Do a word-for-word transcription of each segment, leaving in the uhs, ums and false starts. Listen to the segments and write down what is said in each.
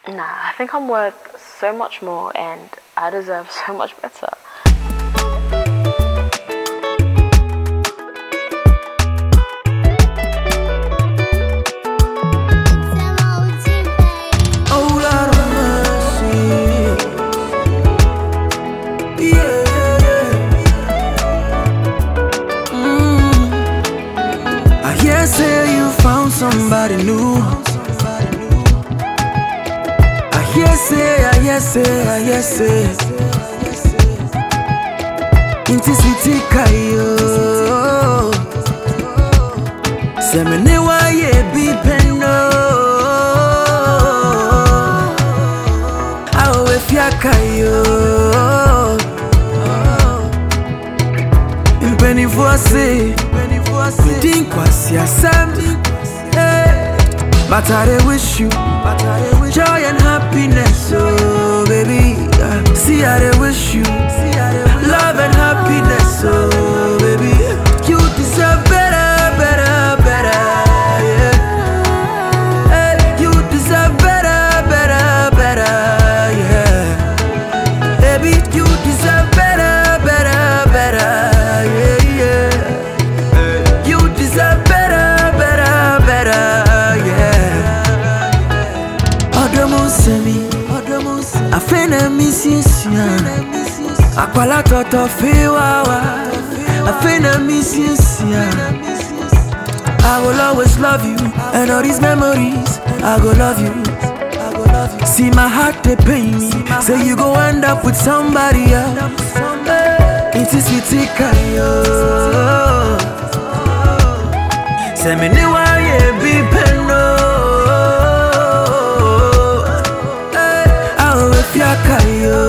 Nah, I think I'm worth so much more and I deserve so much better. Oh Lord of mercy, yeah, yeah. Mm. I hear say you found somebody new. I hear say, I hear say, I hear say. Inti sweetie kayo. Semene wa ye bi pendo. Awe fiakayo. Impeni voice, didn't quasi assembly. But I wish you joy and happiness, oh baby. See, I wish you love and happiness, oh baby. You deserve better, better, better, yeah. Hey, you deserve better, better, better, yeah. Baby, you deserve better, better, better, yeah, yeah. You deserve better, better, better, yeah. Odomo semi, I finna miss you, Aquala toto fiwawa, I finna miss you, I will always love you, and all these memories, I go love you. See my heart they pain me, say you go end up with somebody else. It is sweet kayo. Say me ni wa ye be pendo. I'll if ya kayo.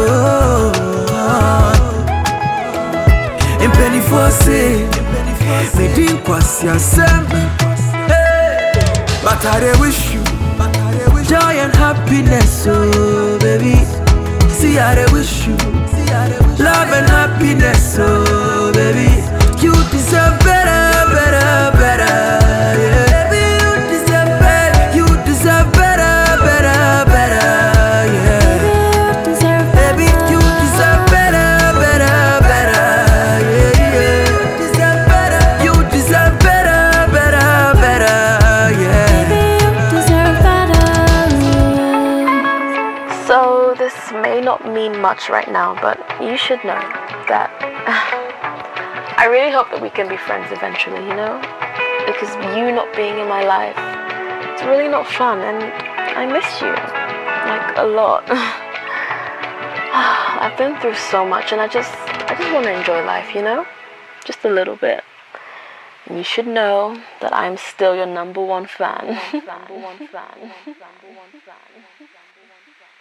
In penny for say, me didn't quasi assembly. But I wish you joy and happiness, oh baby. See, I wish you love and happiness, oh baby. You deserve better, better, better, yeah. Baby, you deserve better, you deserve better, better, better, yeah. Baby, you deserve better, better, better, yeah, yeah. Deserve better, you deserve better, better, better, yeah. So this may not mean much right now, but you should know that I really hope that we can be friends eventually, you know? Because you not being in my life, it's really not fun and I miss you, like a lot. I've been through so much and I just, I just want to enjoy life, you know? Just a little bit. And you should know that I'm still your number one fan. Number one fan. Number one fan.